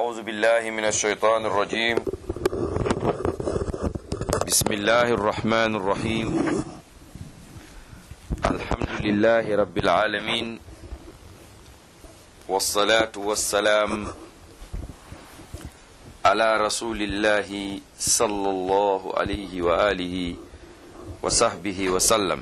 أعوذ بالله من الشيطان الرجيم. بسم الله الرحمن الرحيم. الحمد لله رب العالمين، والصلاة والسلام على رسول الله صلى الله عليه وآله وصحبه وسلم.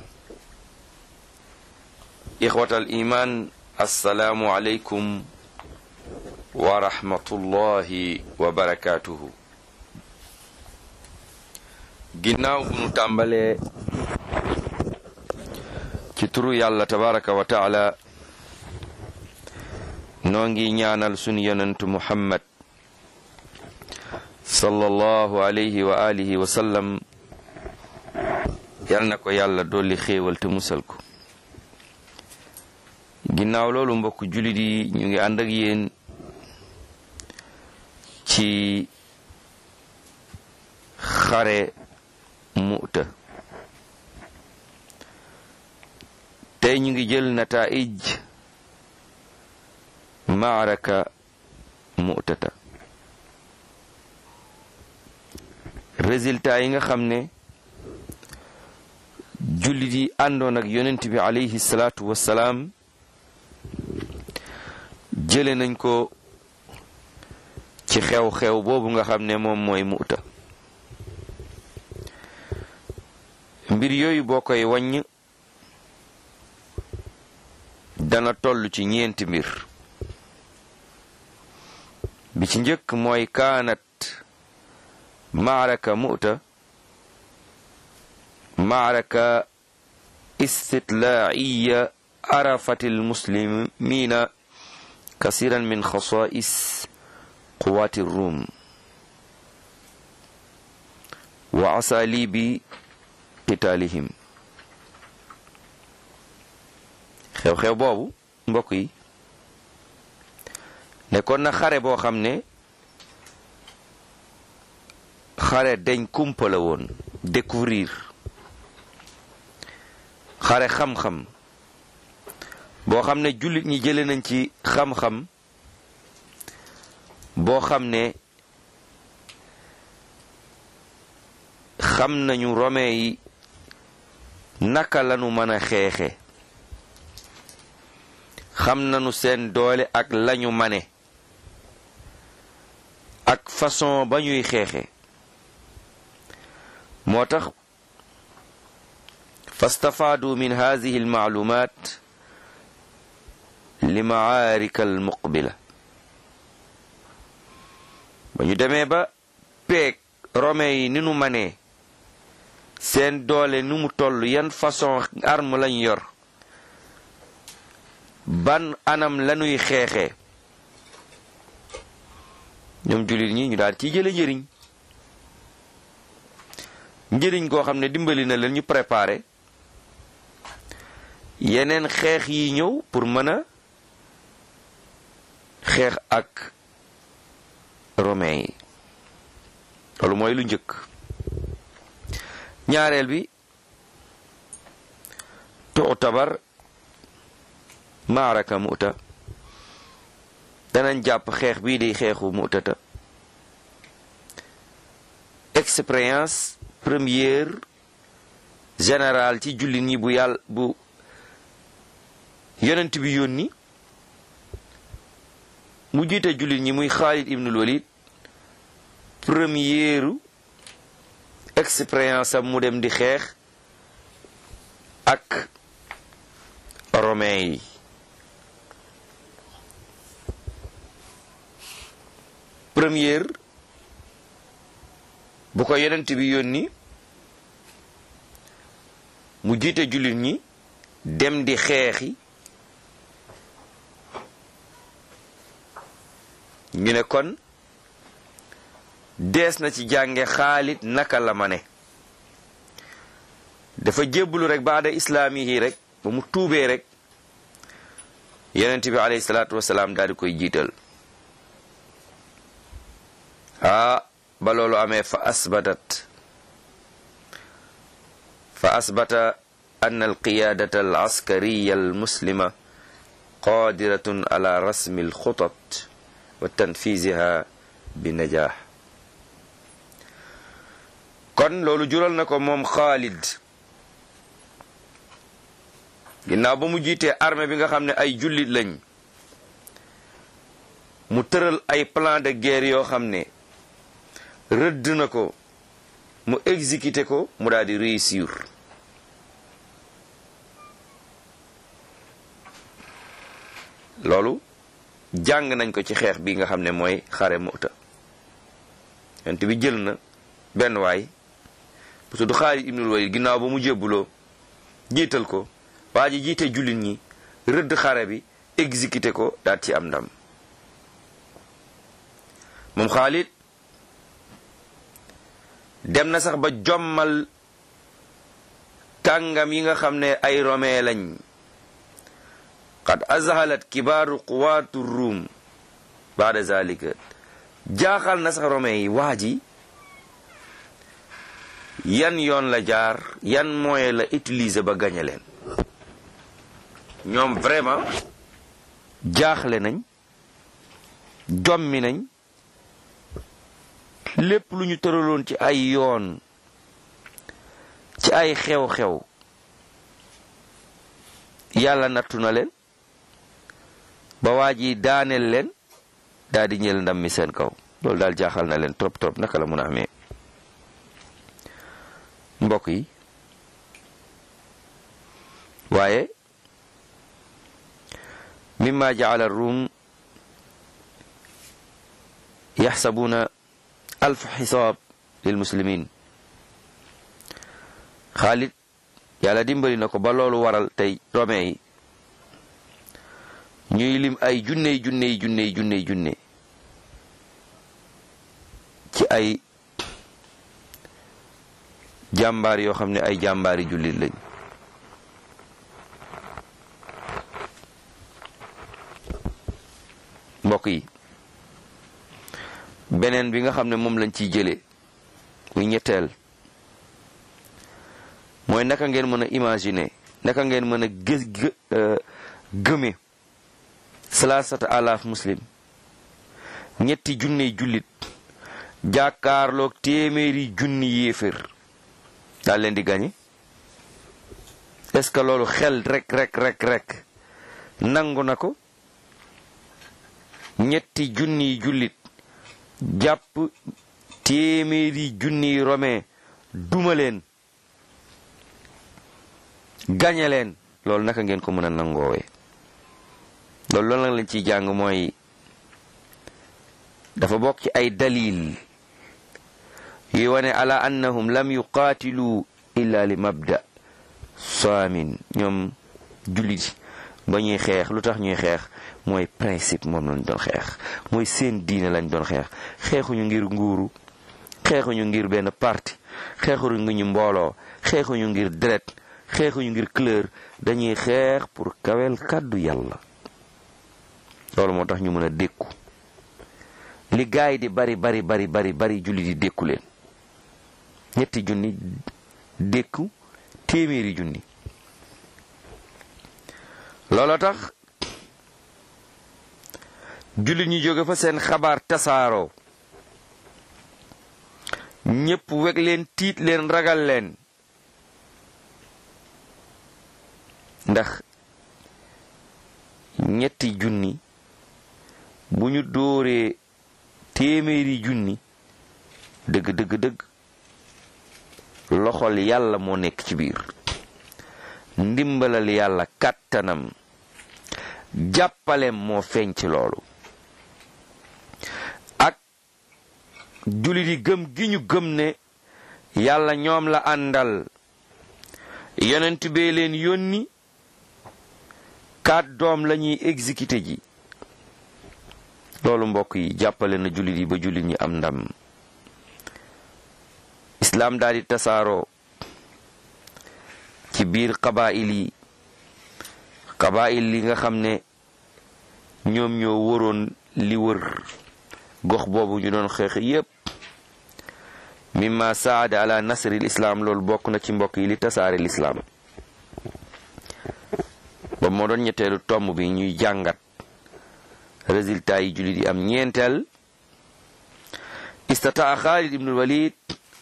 إخوة الإيمان، السلام عليكم wa rahmatullahi wa barakatuhu. ginnaaw bu nu tàmbalee ci turu yàlla tabaraka wa taala, noo ngi ñaanal sunu yonentu muhammad sallallahu alayhi wa alihi wa sallam, yal na ko yàlla dolli xéewal te musal ko. ginnaaw loolu mbokk julit yi, ñu ngi ànd ak yéen ci xare Mu'ta. tey ñu ngi jël nataij maaraka Mu'tata, résultat yi nga xam ne jullit yi àndoon ak yonent bi alayhi salaatu wassalaam jële nañ ko ci xew-xew boobu nga xam ne moom mooy Mu'ta. mbir yooyu boo koy wàññ dana toll ci ñeenti mbir. bi ci njëkk mooy kaanat maaraka Mu'ta maaraka istitlaaiya arafat almuslimina kasiran min xasaa'is quwaati Rum wa asalibi qitaalihim. xew-xew boobu mbokk yi nekkoon na xare boo xam ne xare dañ kumpa la woon, découvrir xare xam-xam boo xam ne jullit ñi jële nañ ci xam-xam boo xam ne xam nañu Romain yi naka lañu mën a xeexe, xam nañu seen doole ak lañu mane ak façon ba ñuy xeexe. moo tax fastafaadu min haadihi almaalumaat li maarika almuqbila. ba ñu demee ba peeg Romain yi ni nu manee, seen doole nu mu toll, yan façon arme lañ yor, ban anam lañuy xeexee, ñoom jullit ñi ñu daal ciy jële njëriñ koo xam ne dimbali na leen ñu préparer yeneen xeex yi ñëw pour mën a xeex ak Romain yi. loolu mooy lu njëkk. ñaareel bi, tu'tabar maaraka Mu'ta, danañ jàpp xeex bii di xeexu Mu'tata expérience première générale ci jullit ñi bu yonent bi yónni mu jiite jullit ñi muy Xaalid ibnul Walid. première expérience am mu dem di xeex ak Romain yi. première bu ko yonent bi yónni mu jiite jullit ñi dem di xeexi, ñu ne kon dees na ci jànge Xaalid naka la ma ne. dafa jébbalu rek baada islaamihi rek, ba mu tuubee rek yonent bi alayhi salaatu wasalaam daal di koy jiital. ba loolu amee fa asbata an alqiyaadata alaskariya almuslima qadiratun ala rasmi alxutat wa tanfiziha bi najah. kon loolu jural na ko moom Xaalid ginnaaw ba mu jiitee armée bi nga xam ne ay jullit lañ mu tëral ay plan de guerre yoo xam ne rëdd na ko mu exécuté ko mu daal di réussir. loolu jàng nañ ko ci xeex bi nga xam ne mooy xare Mu'ta. yonent bi jël na benn waay bu tudd Xaalid ibnul Walid ginnaaw ba mu jébbuloo jiital ko waa ji jiite jullit ñi rëdd xare bi exécuté ko daal ci am ndam. moom Xaalid dem na sax ba jommal kàngam yi nga xam ne ay romain lañ. qad azhalat kibaaru quwaatu ruum baada zalika jaaxal na sax romain yi waa ji yan yoon la jaar yan moyen la utiliser ba gañe leen. ñoom vraiment jaaxle nañ jommi nañ lépp lu ñu tëraloon ci ay yoon ci ay xew-xew yàlla nattu na leen ba waa ji daaneel leen daal di ñël ndam mi seen kaw. loolu daal jaaxal na leen trop trop naka la mun a amee. mbokk yi waaye mimma jaala rum yaxsabuna alf xisaab lil muslimin. Xaalid yàlla dimbali na ko ba loolu waral tey romain yi ñuy lim ay junne ci ay jàmbaar yoo xam ne ay jàmbaari jullit lañ. mbokk yi beneen bi nga xam ne moom lañ ciy jëlee muy ñetteel mooy naka ngeen mën a imaginer naka ngeen mën a gëme salaasata alaaf muslim ñetti junni jullit jàkkaarloog téeméeri junni yéefér daal leen di gañe. est-ce que loolu xel rek nangu na ko? ñetti junni jullit jàpp téeméeri junni romain duma leen gañe leen. loolu naka ngeen ko mën a nangoowee? loolu nag lañ ciy jàng mooy dafa bokk ci ay dalil yuy wane ala annahum lam yuqaatilu illa li mabda saamin. ñoom jullit ba ñuy xeex lu tax ñuy xeex mooy principe moom lañ doon xeex mooy seen diine lañ doon xeex. xeexuñu ngir nguuru, xeexuñu ngir benn parti, xeexuñu ngir ñu mbooloo, xeexuñu ngir deret, xeexuñu ngir couleur. dañuy xeex pour kawel kàddu yàlla. loolu moo tax ñu mën a dékku li gaay di bari julli di dékku leen. ñetti junni dékku téeméeri junni. looloo tax jullit ñi jóge fa seen xabaar tasaaroo ñépp weg leen tiit leen ragal leen ndax ñetti junni bu ñu dóoree téeméeri junni dëgg loxol yàlla moo nekk ci biir. ndimbalal yàlla kàttanam jàppaleem moo feeñ ci loolu. ak jullit yi gëm gi ñu gëm ne yàlla ñoom la àndal, yonent bee leen yónni, kàddoom la ñuy exécuté ji. loolu mbokk yi jàppale na jullit yi ba jullit ñi am ndam. islaam daal di tasaaroo ci biir qabaa'il yi nga xam ne ñoom ñoo waroon li wër gox boobu ñu doon xeex yépp. mimma saada ala nasri lislaam. loolu bokk na ci mbokk yi li tasaare lislaam. ba moo doon ñetteelu tomb bi ñuy jàngat résultat yi jullit yi am. ñeenteel, istataa Xaalid ibnul Walid,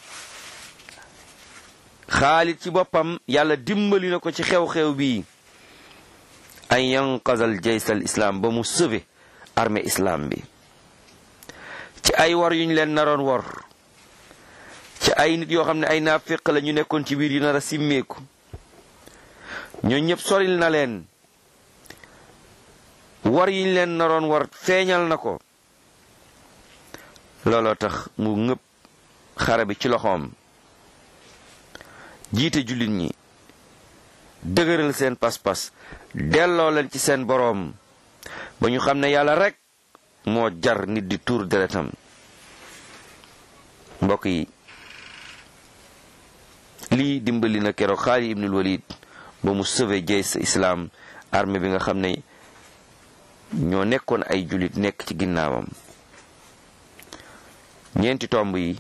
Xaalid ci boppam yàlla dimbali na ko ci xew-xew bii, an yanqazal jaysal islam, ba mu sauvé armée islam bi ci ay war yuñ leen naroon war, ci ay nit yoo xam ne ay naafiq la ñu nekkoon ci biir yu nar a simmeeku. ñoo ñëpp soril na leen, war yiñ leen naroon war feeñal na ko. looloo tax mu ngëpp xare bi ci loxoom, jiite jullit ñi, dëgëral seen pas-pas, delloo leen ci seen boroom, ba ñu xam ne yàlla rek moo jar nit di tuur deretam. mbokk yi, lii dimbali na keroog Xaalid ibnul Walid ba mu sauvé jaysh islam, armée bi nga xam ne ñoo nekkoon ay jullit nekk ci ginnaawam. ñeenti tomb yi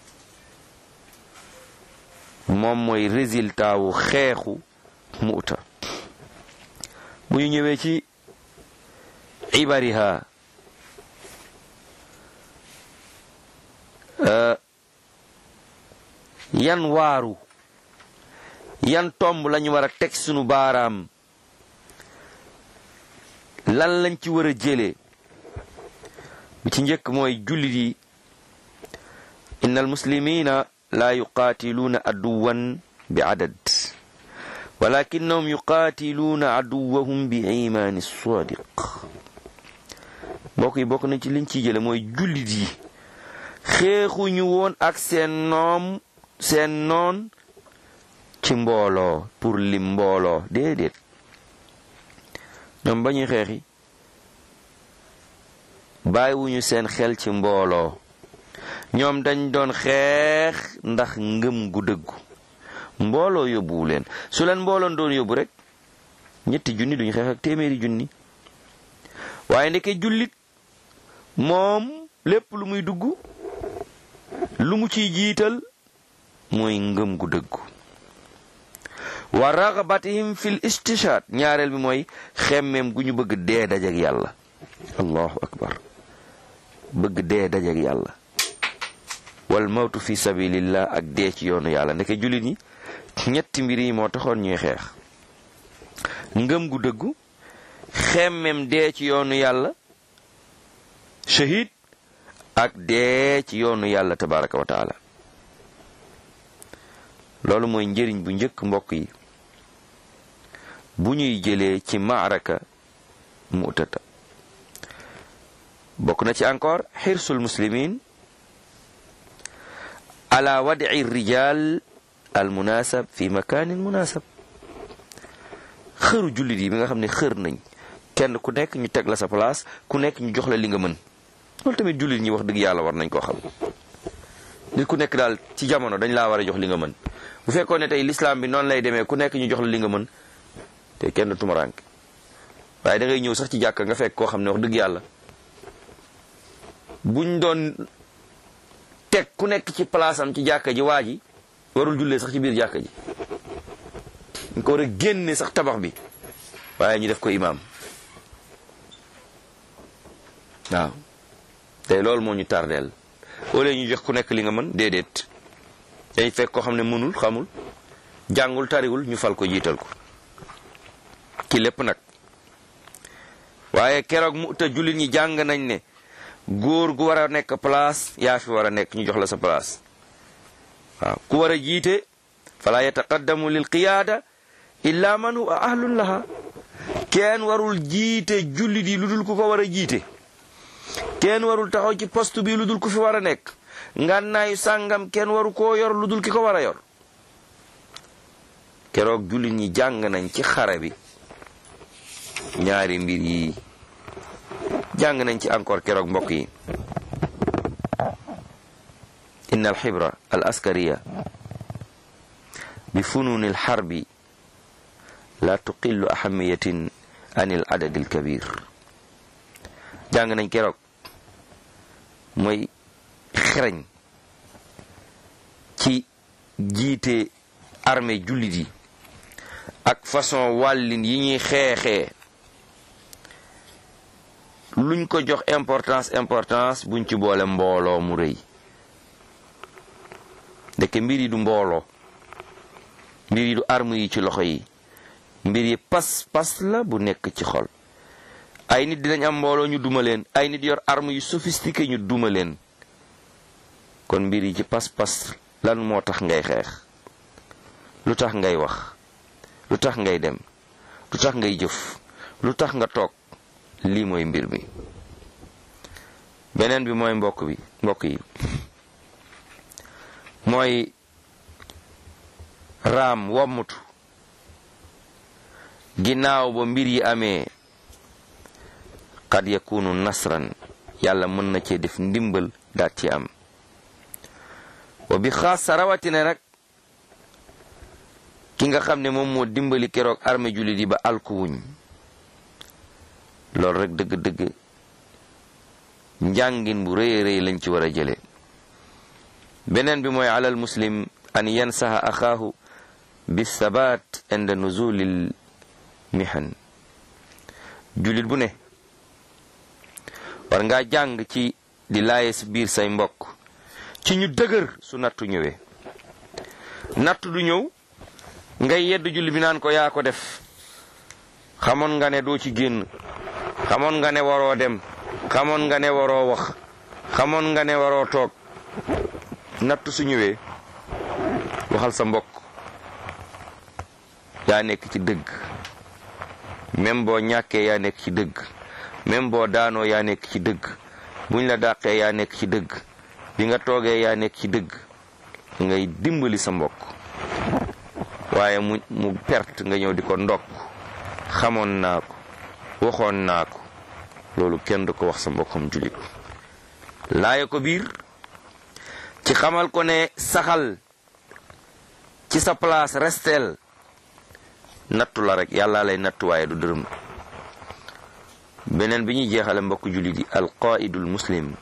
moom mooy résultat wu xeexu Mu'ta. bu ñu ñëwee ci ibariha, yan waaru, yan tomb lañu war a teg sunu baaraam, lan lañ ci war a jëlee. bi ci njëkk mooy jullit yi, inna almuslimina la yuqaatiluuna aduwan bi adad, walakinnahum yuqaatiluuna aduwahum bi imaani sadiq. mbokk yi, bokk na ci liñ ciy jële mooy jullit yi xeexuñu woon ak seen noon ci mbooloo, pour lim mbooloo, déedéet. ñoom ba ñuy xeexi bàyyiwuñu seen xel ci mbooloo, ñoom dañ doon xeex ndax ngëm gu dëggu. mbooloo yóbbuwu leen. su leen mbooloon doon yóbbu rek 3 junni duñu xeex ak 100 junni. waaye ndeke jullit moom lépp lu muy dugg, lu mu ciy jiital mooy ngëm gu dëggu. wa ragbatihim fil istishaad, ñaareel bi mooy xemmeem gu ñu bëgg dee dajeg yàlla. allahu akbar, bëgg dee dajeg yàlla. wal mawtu fi sabilillah, ak dee ci yoonu yàlla. ndeke jullit ñi 3 mbir yi moo taxoon ñuy xeex: ngëm gu dëggu, xemmem dee ci yoonu yàlla, shahid, ak dee ci yoonu yàlla tabaraka wa taala. loolu mooy njëriñ bu njëkk mbokk yi bu ñuy jëlee ci maaraka Mu'tata. bokk na ci encore xirsul muslimin ala wad'i rijal al munasab fi makanin munasab. xëru jullit yi bi nga xam ne xër nañ, kenn ku nekk ñu teg la sa place, ku nekk ñu jox la li nga mën. loolu tamit jullit ñi wax dëgg yàlla war nañ koo xam. nit ku nekk daal ci jamono dañ laa war a jox li nga mën. bu fekkoon ne tey l'islam bi noonu lay demee, ku nekk ñu jox la li nga mën, te kenn tumuraank. waaye da ngay ñëw sax ci jàkka nga fekk koo xam ne wax dëgg yàlla buñ doon teg ku nekk ci place am ci jàkka ji, waa ji warul jullee sax ci biir jàkka ji. ñu ko war a génne sax tabax bi, waaye ñu def ko imaam. waaw tey loolu moo ñu tardeel. au lieu ñu jox ku nekk li nga mën, déedéet. day fekk koo xam ne mënul, xamul, jàngul, tariwul, ñu fal ko, jiital ko ci lépp nag. waaye keroog Mu'ta jullit ñi jàng nañ ne góor gu war a nekk place, yaa fi war a nekk, ñu jox la sa place. waaw ku war a jiite, fala yataqaddamu lil qiyaada illa man huwa ahlun laha. kenn warul jiite jullit yi lu dul ku ko war a jiite. kenn warul taxaw ci poste bi lu dul ku fi war a nekk. ngànnaayu sàngam kenn waru koo yor lu dul ki ko war a yor. keroog jullit ñi jàng nañ ci xare bi ñaari mbir yi. jàng nañ ci encore keroog mbokk yi, inna al xibra al askariya bi fununi al xarbi la tuqillu ahamiyatin an al adad al kabir. jàng nañ keroog mooy xereñ ci jiite armée jullit yi ak façon wàllin yi ñuy xeexee luñ ko jox importance buñ ci boole mbooloo mu rëy ndeke mbir yi du mbooloo, mbir yi du arme yi ci loxo yi, mbir yi pas la bu nekk ci xol. ay nit dinañ am mbooloo ñu duma leen, ay nit yor arme yu sophistiqué ñu duma leen. kon mbir yi ci pas lan moo tax ngay xeex, lu tax ngay wax, lu tax ngay dem, lu tax ngay jëf, lu tax nga toog. lii mooy mbir mi. beneen bi mooy mbokk yi mooy raam wommutu ginnaaw ba mbir yi amee. qad yakunu nasran, yàlla mën na cee def ndimbal daat ci am. wa bi xaasa rawatina nag ki nga xam ne moom moo dimbali keroog armée jullit yi ba alkuwuñ. loolu rek dëgg-dëgg njàngin bu rëy rëy lañ ci war a jële. beneen bi mooy alal muslim an yansaha axaahu bi sabat inda nuzulil mihan. jullit bu ne war ngaa jàng ci di laaye si biir say mbokk ci ñu dëgër su nattu ñëwee. nattu du ñëw ngay yedd jullit bi naan ko yaa ko def, xamoon nga ne doo ci génn, xamoon nga ne waroo dem, xamoon nga ne waroo wax, xamoon nga ne waroo toog. nattu su ñëwee waxal sa mbokk yaa nekk ci dëgg, même boo ñàkkee yaa nekk ci dëgg, même boo daanoo yaa nekk ci dëgg, buñ la dàqee yaa nekk ci dëgg, bi nga toogee yaa nekk ci dëgg. ngay dimbali sa mbokk, waaye mu perte nga ñëw di ko ndokk, xamoon naa ko, waxoon naa ko. loolu kenn du ko wax sa mbokkam jullit. laaye ko biir ci xamal ko ne saxal ci sa place, resteel. nattu la rek, yàlla lay nattu waaye du dërëm. beneen bi ñuy jeexale mbokk jullit yi alqaidul muslim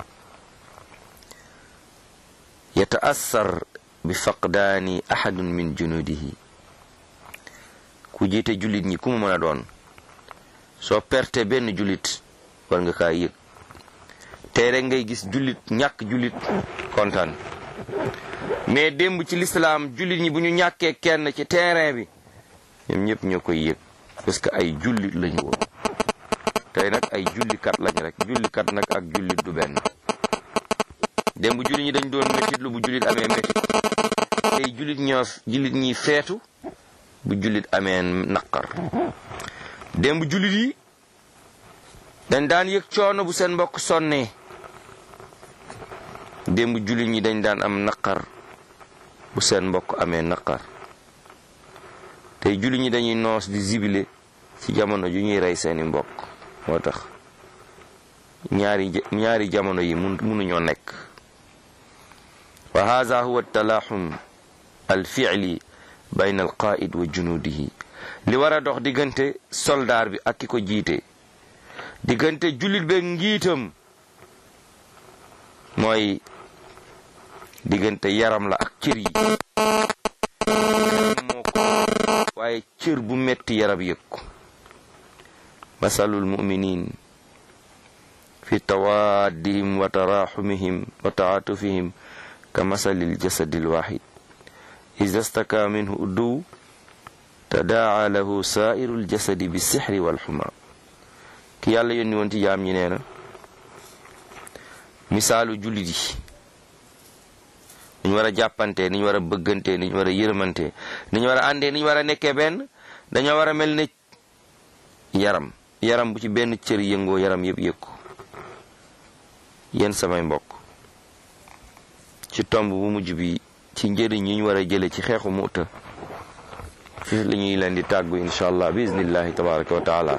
yataassar bi faqdaani ahadun min junudihi. ku jiite jullit ñi ku mu mën a doon, soo perte benn jullit war nga kaa yëg. tey rek ngay gis jullit ñàkk jullit kontaan, mais démb ci lislaam jullit ñi bu ñu ñàkkee kenn ci terrain bi ñoom ñëpp ñoo koy yëg parce que ay jullit lañu woon. tey nag ay jullikat lañ rek, jullikat nag ak jullit du benn. démb jullit ñi dañ doon métit lu bu jullit amee métit, tey jullit ñi feetu bu jullit amee naqar. démb jullit yi dañ daan yëg coono bu seen mbokk sonnee, démb jullit ñi dañ daan am naqar bu seen mbokk amee naqar. tey jullit ñi dañuy noos di zibile ci jamono ju ñuy rey seeni mbokk. moo tax ñaari jamono yi mënuñoo nekk. wa hadha huwa talaaxum alfi'li bayna alqaa'id wa junuudihi. li war a dox diggante soldaar bi ak ki ko jiite, diggante jullit beeg njiitam, mooy diggante yaram la ak cër yi. moo ko waaye cër bu metti yaram yëg ko. masalul muminin fi tawaddihim wa taraxumihim wa taatufihim ka masalil jasadil wahid iza staka minhu udduw tadaa lahu saa'irul jasadi bi sixri wal xuma. ki yàlla yónni woon ci jaam ñi nee na misaalu jullit yi ni ñu war a jàppante, ni ñu war a bëggante, ni ñu war a yërmante, ni ñu war a àndee, ni ñu war a nekkee benn. dañoo war a mel ne yaram bu ci benn cër yëngoo yaram yëpp yëg ko. yéen samay mbokk, ci tomb bu mujj bi ci njëriñ yi ñu war a jële ci xeexu Mu'ta, fii la ñuy leen di tàggu incha allah bi iznillahi tabaraka wa taala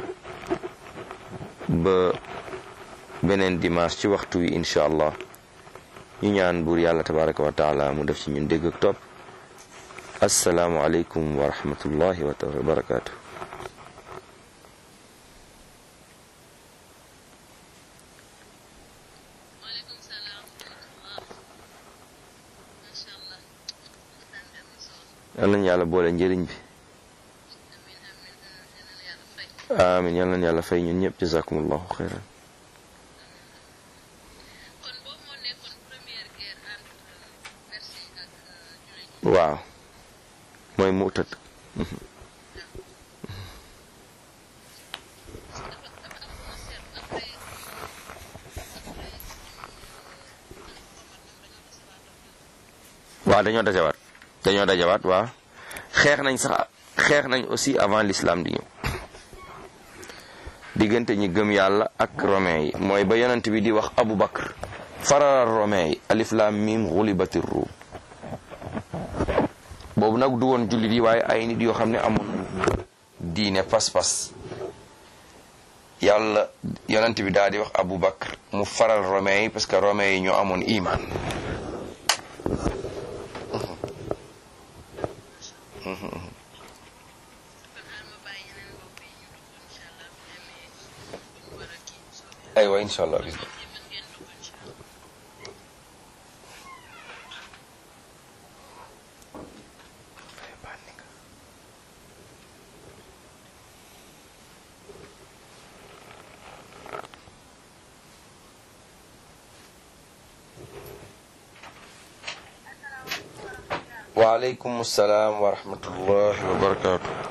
ba beneen dimanche ci waxtu wi incha allah. ñu ñaan buur yàlla tabaraka wa taala mu def ci ñun dégg ak topp. assalaamu aleykum wa rahmatullahi wa barakaatu. yal nañu yàlla boole njëriñ bi. amin yal nañu yàlla fay ñun ñëpp jazakumullahu xayran. waaw mooy mu'tad. waaw dañoo dajawaat waaw xeex nañ aussi avant l'islam di ñëw diggante ñi gëm yàlla ak romain yi mooy ba yonent bi di wax Abu Bakr faral romain yi alif lam mim ghulibatir rum boobu nag du woon jullit yi waaye ay nit yoo xam ne amoon diine pas-pas yàlla yonent bi daal di wax Abu Bakr mu faral romain yi parce que romain yi ñoo amoon iman. aywa incha allah bis waaleykum salaam wa rahmatullahi wa barakatuh